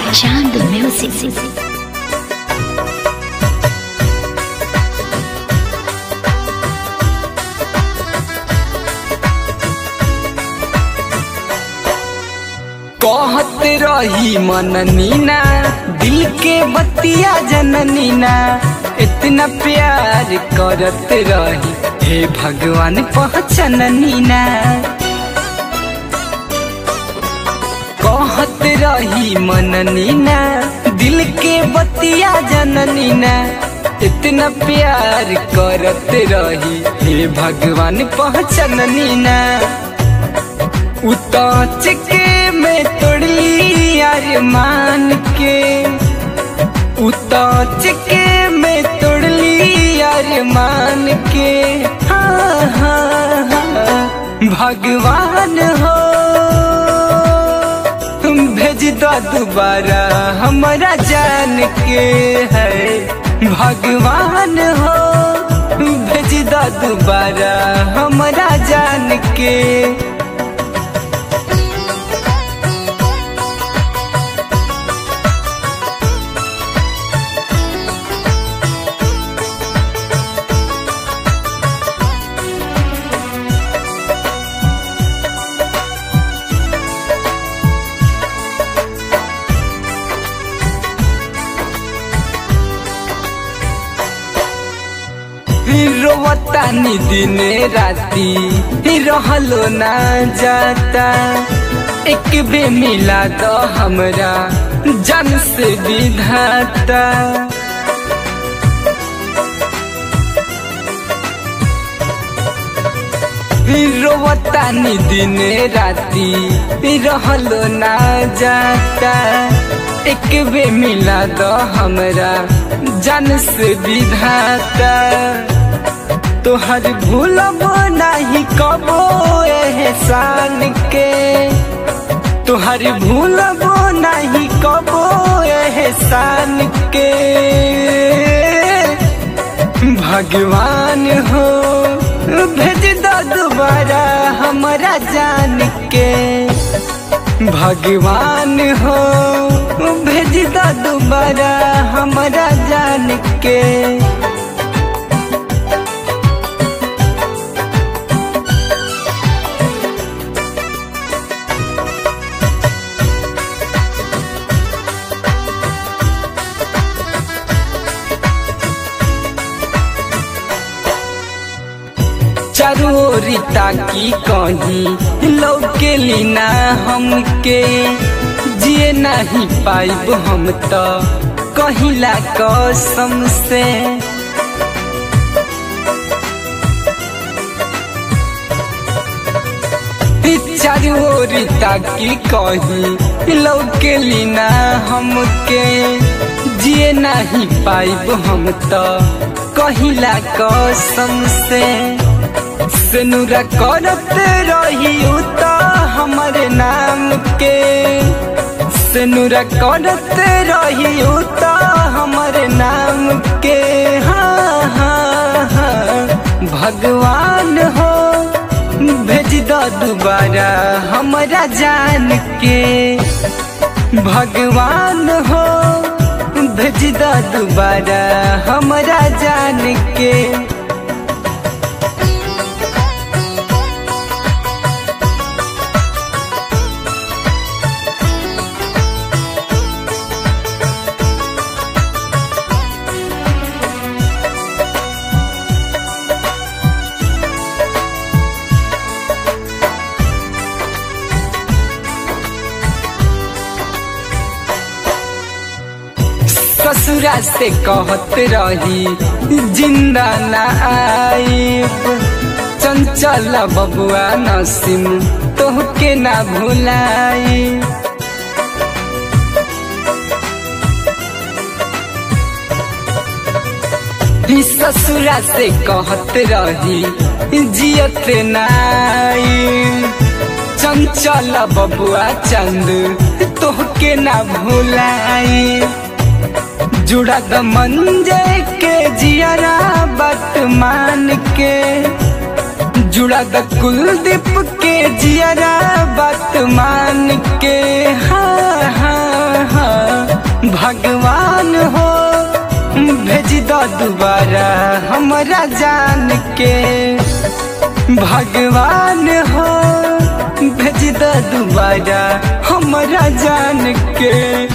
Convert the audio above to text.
Chand Music. कहत रही मननीना दिल के बतिया जननीना इतना प्यार करत रही हे भगवान पहचाननीना। कहत रही मननीना दिल के बतिया जननीना इतना प्यार करत रही हे भगवान पहचाननीना। उताच के मैं तोड़ली अरमान के, उताच के मैं तोड़ली अरमान के। हाँ हाँ हाँ भगवान हो भेज दो दोबारा हमारा जान के है। भगवान हो भेज दो दोबारा हमारा जान के। रोवतानी दिने राती रहलो ना जाता, एक बे मिला दो हमरा जन से विधाता। रोवतानी दिने राती रहलो ना जाता, एक बे मिला दो हमरा जन से विधाता। तोहर भूलबो नहीं कबो एहसान के, तोहर भूलबो नहीं कबो एहसान के। भगवान हो भेज दो दोबारा हमारा जान के। भगवान हो भेज दो दोबारा हमारा जान के। चरोरिता की कहीं लौके लीना हमके, जिए नहीं पाइब हम तो कहिला कसम से। चरोरिता की कहीं लौके लीना हमके, जिए नहीं पाइब हम तो कहिला कसम से। सेनुरा करत रही तो हमारे नाम के, सेनुरा करत रही तो हमारे नाम के। हाँ हाँ हाँ भगवान हो भेज दो दोबारा हमारा जान के। भगवान हो भेज दो दोबारा हमारा जान के। ससुरा से कहत रही जिंदा ना आइब, चंचल बबुआ नसीम तोहके ना भुलाई। ससुरा से कहत रही जियत ना आइब, चंचल बबुआ चंद तोहके ना भुलाई। जुड़ा द मंजे के जियारा बात मान के, जुड़ा द कुलदीप के जियारा बात मान के। हाँ हाँ हाँ भगवान हो भेज दो दोबारा हमरा जान के। भगवान हो भेज दो दोबारा हमरा जान के।